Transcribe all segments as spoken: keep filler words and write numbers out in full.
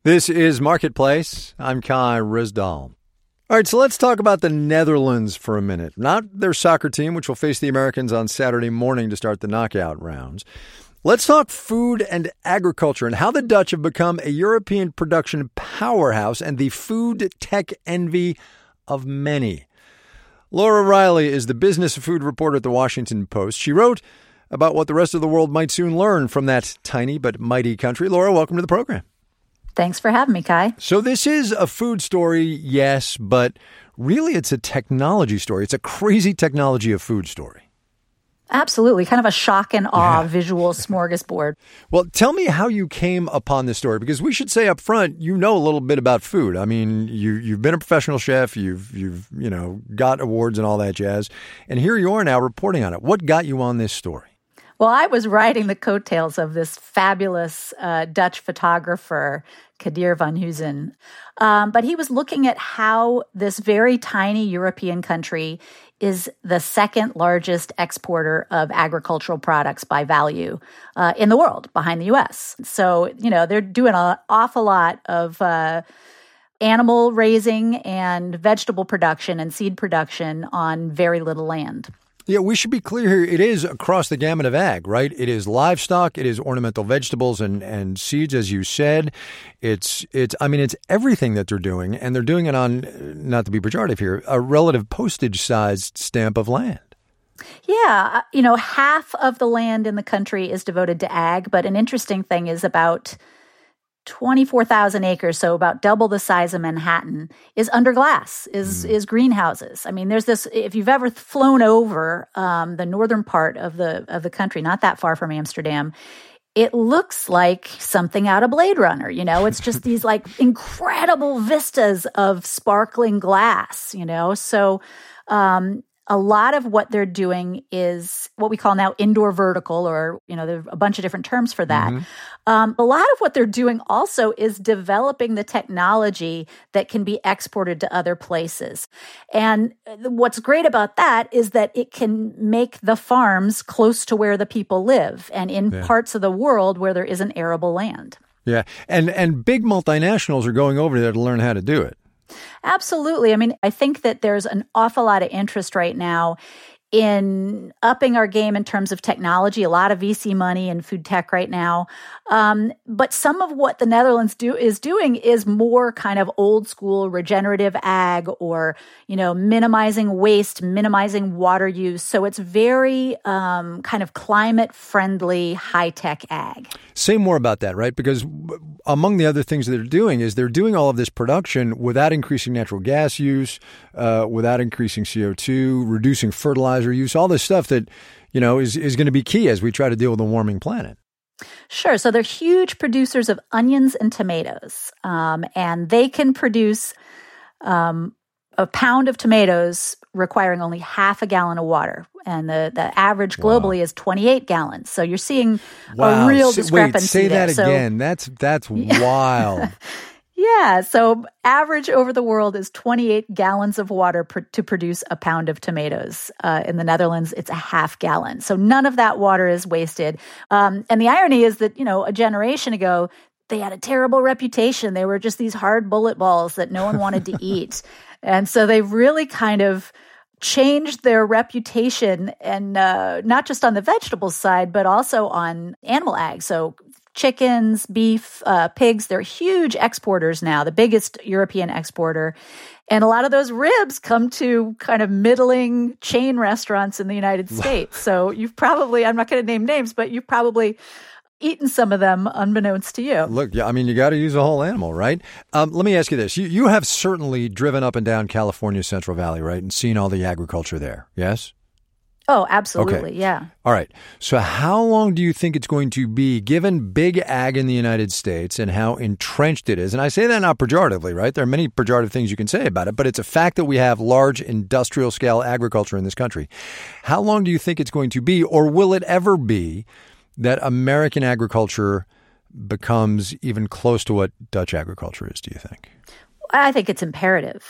This is Marketplace. I'm Kai Ryssdal. All right, so let's talk about the Netherlands for a minute. Not their soccer team, which will face the Americans on Saturday morning to start the knockout rounds. Let's talk food and agriculture and how the Dutch have become a European production powerhouse and the food tech envy of many. Laura Riley is the business food reporter at the Washington Post. She wrote about what the rest of the world might soon learn from that tiny but mighty country. Laura, welcome to the program. Thanks for having me, Kai. So this is a food story, yes, but really it's a technology story. It's a crazy technology of food story. Absolutely. Kind of a shock and awe Yeah. visual smorgasbord. Well, tell me how you came upon this story, because we should say up front, you know a little bit about food. I mean, you, you've been a professional chef, you've, you've, you know, got awards and all that jazz, and here you are now reporting on it. What got you on this story? Well, I was riding the coattails of this fabulous uh, Dutch photographer, Kadir van Huizen. Um, but he was looking at how this very tiny European country is the second largest exporter of agricultural products by value uh, in the world, behind the U S. So, you know, they're doing an awful lot of uh, animal raising and vegetable production and seed production on very little land. Yeah, we should be clear here. It is across the gamut of ag, right? It is livestock, it is ornamental vegetables and, and seeds, as you said. It's, it's, I mean, it's everything that they're doing, and they're doing it on, not to be pejorative here, a relative postage-sized stamp of land. Yeah, you know, half of the land in the country is devoted to ag, but an interesting thing is about twenty-four thousand acres, so about double the size of Manhattan, is under glass, is mm. is greenhouses. I mean, there's this, if you've ever flown over um, the northern part of the of the country, not that far from Amsterdam, it looks like something out of Blade Runner, you know? It's just these like incredible vistas of sparkling glass, you know? So um a lot of what they're doing is what we call now indoor vertical, or, you know, there are a bunch of different terms for that. Mm-hmm. Um, a lot of what they're doing also is developing the technology that can be exported to other places. And what's great about that is that it can make the farms close to where the people live and in yeah. parts of the world where there isn't arable land. Yeah. And, and big multinationals are going over there to learn how to do it. Absolutely. I mean, I think that there's an awful lot of interest right now in upping our game in terms of technology, a lot of V C money in food tech right now. Um, but some of what the Netherlands do is doing is more kind of old school regenerative ag, or, you know, minimizing waste, minimizing water use. So it's very um, kind of climate friendly, high tech ag. Say more about that, right? Because among the other things that they're doing is they're doing all of this production without increasing natural gas use, uh, without increasing C O two, reducing fertilizer use, all this stuff that, you know, is, is going to be key as we try to deal with a warming planet. Sure. So they're huge producers of onions and tomatoes, um, and they can produce um, a pound of tomatoes requiring only half a gallon of water. And the, the average globally wow. is twenty-eight gallons. So you're seeing wow. a real so, discrepancy wait, say there. that So, again. That's, that's wild. Yeah. So average over the world is twenty-eight gallons of water pr- to produce a pound of tomatoes. Uh, in the Netherlands, it's a half gallon. So none of that water is wasted. Um, and the irony is that, you know, a generation ago, they had a terrible reputation. They were just these hard bullet balls that no one wanted to eat. And so they've really kind of changed their reputation, and uh, not just on the vegetable side, but also on animal ag. So chickens, beef, uh, pigs, they're huge exporters now, the biggest European exporter. And a lot of those ribs come to kind of middling chain restaurants in the United States. So you've probably, I'm not going to name names, but you've probably eaten some of them unbeknownst to you. Look, yeah, I mean, you got to use a whole animal, right? Um, let me ask you this. You, you have certainly driven up and down California's Central Valley, right, and seen all the agriculture there, yes? Oh, absolutely, okay. yeah. All right. So how long do you think it's going to be, given big ag in the United States and how entrenched it is? And I say that not pejoratively, right? There are many pejorative things you can say about it, but it's a fact that we have large industrial scale agriculture in this country. How long do you think it's going to be, or will it ever be, that American agriculture becomes even close to what Dutch agriculture is, do you think? I think it's imperative.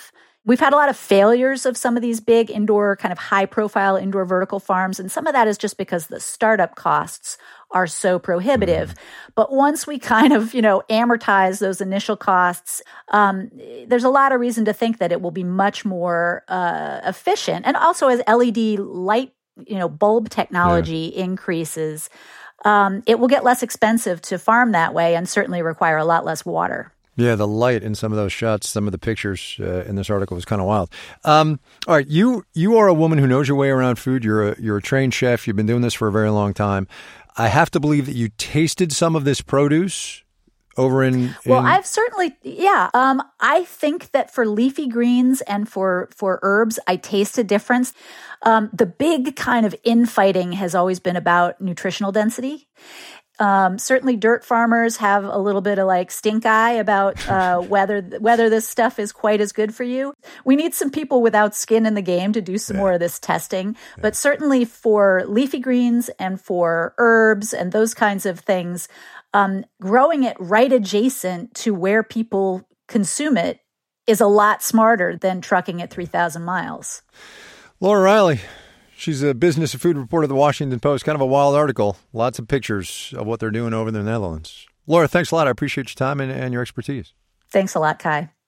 We've had a lot of failures of some of these big indoor, kind of high-profile indoor vertical farms, and some of that is just because the startup costs are so prohibitive. Mm-hmm. But once we kind of, you know, amortize those initial costs, um, there's a lot of reason to think that it will be much more uh, efficient. And also as L E D light, you know, bulb technology yeah. increases, um, it will get less expensive to farm that way and certainly require a lot less water. Yeah, the light in some of those shots, some of the pictures uh, in this article was kind of wild. Um, all right, you you are a woman who knows your way around food. You're a you're a trained chef. You've been doing this for a very long time. I have to believe that you tasted some of this produce over in... in... Well, I've certainly, yeah. Um, I think that for leafy greens and for, for herbs, I taste a difference. Um, the big kind of infighting has always been about nutritional density. Um, certainly dirt farmers have a little bit of like stink eye about uh, whether whether this stuff is quite as good for you. We need some people without skin in the game to do some yeah. more of this testing. Yeah. But certainly for leafy greens and for herbs and those kinds of things, um, growing it right adjacent to where people consume it is a lot smarter than trucking it three thousand miles. Laura Riley. She's a business and food reporter at the Washington Post. Kind of a wild article. Lots of pictures of what they're doing over in the Netherlands. Laura, thanks a lot. I appreciate your time and, and your expertise. Thanks a lot, Kai.